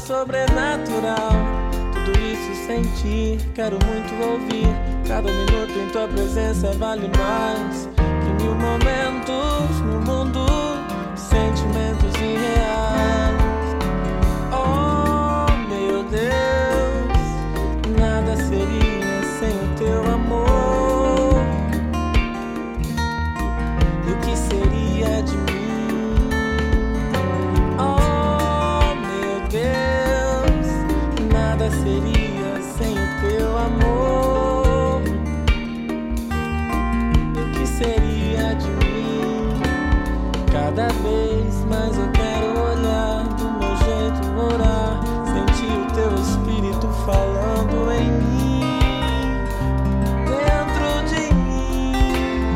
sobrenatural. Tudo isso sentir, quero muito ouvir. Cada minuto em tua presença vale mais que 1000 momentos no mundo, sentimentos irreais. Oh meu Deus, nada seria sem o teu amor. E o que seria de mim? Oh meu Deus, nada seria sem o teu amor. E o que seria de mim? Cada vez mais eu quero olhar do meu jeito, orar, sentir o teu espírito falando em mim, dentro de mim.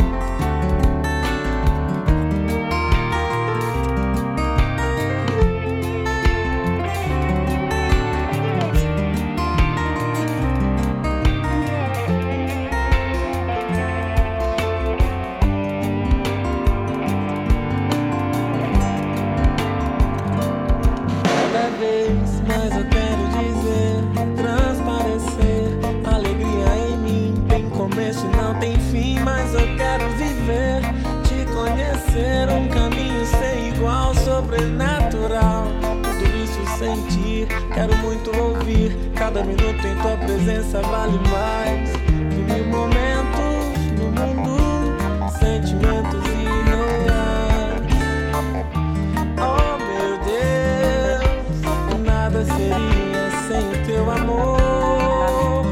Cada vez mais eu quero dizer, transparecer alegria em mim. Tem começo e não tem fim, mas eu quero viver, te conhecer, um caminho sem igual, sobrenatural. Tudo isso sentir, quero muito ouvir. Cada minuto em tua presença vale mais que 1000 momentos no mundo, sentimentos irreais. Oh meu Deus, nada seria sem o teu amor.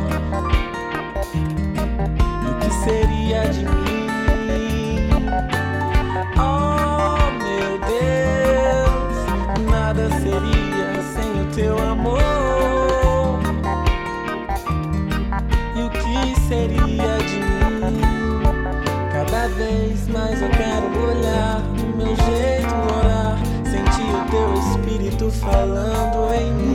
E o que seria de mim? Oh meu Deus, nada seria sem o teu amor. E o que seria de mim? Cada vez mais eu quero olhar do meu jeito, orar, sentir o teu espírito falando em mim.